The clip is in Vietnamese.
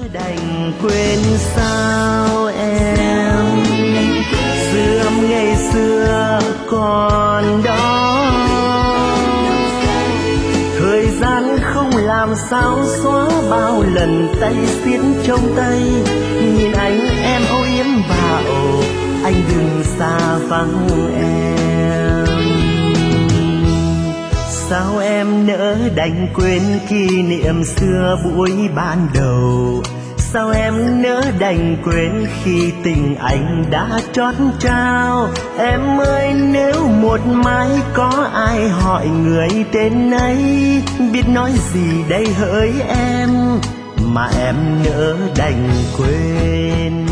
đành quên sao em, sương ngày xưa còn đó, thời gian không làm sao xóa bao lần tay siết trong tay. Nhìn anh em âu yếm bảo anh đừng xa vắng em. Sao em nỡ đành quên kỷ niệm xưa buổi ban đầu? Sao em nỡ đành quên khi tình anh đã trót trao? Em ơi nếu một mai có ai hỏi người tên ấy, biết nói gì đây hỡi em mà em nỡ đành quên.